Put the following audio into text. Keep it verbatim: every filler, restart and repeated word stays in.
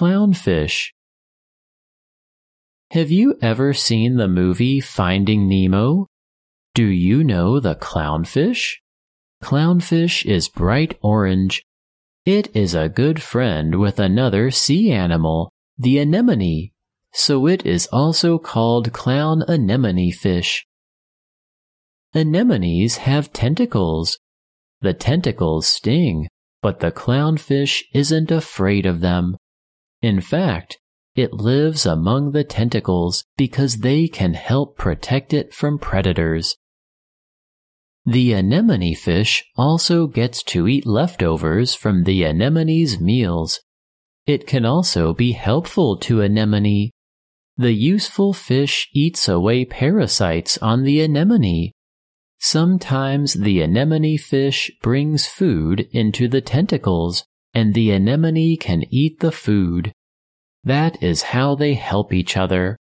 clownfish. Have you ever seen the movie Finding Nemo? Do you know the clownfish? Clownfish is bright orange. It is a good friend with another sea animal, the anemone, so it is also called clown anemone fish. Anemones have tentacles. The tentacles sting, but the clownfish isn't afraid of them. In fact, it lives among the tentacles because they can help protect it from predators. The anemone fish also gets to eat leftovers from the anemone's meals. It can also be helpful to anemone. The useful fish eats away parasites on the anemone. Sometimes the anemone fish brings food into the tentacles, and the anemone can eat the food. That is how they help each other.